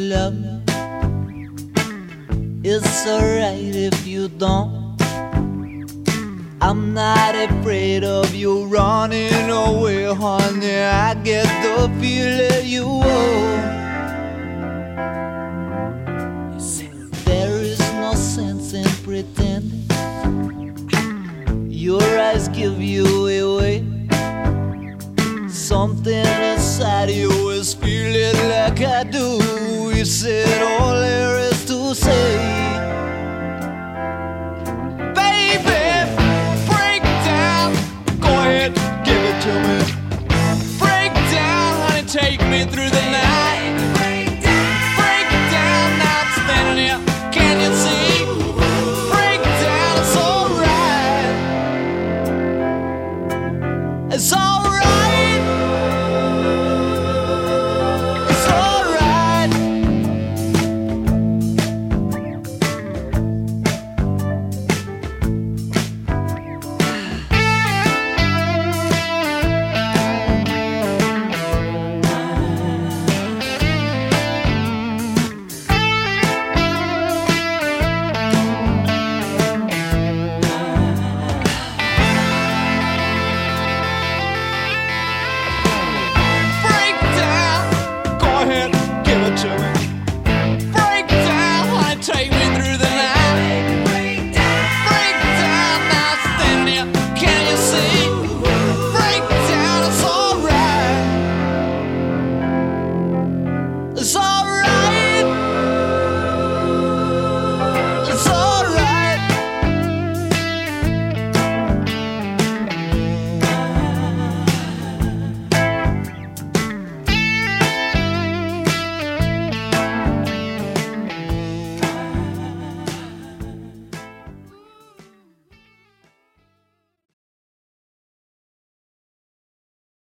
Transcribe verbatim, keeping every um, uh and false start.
love me. It's alright if you don't. I'm not afraid of you running away, honey. I get the feeling you owe. There is no sense in pretending. Your eyes give you away. Something inside you is feeling like I do. We said all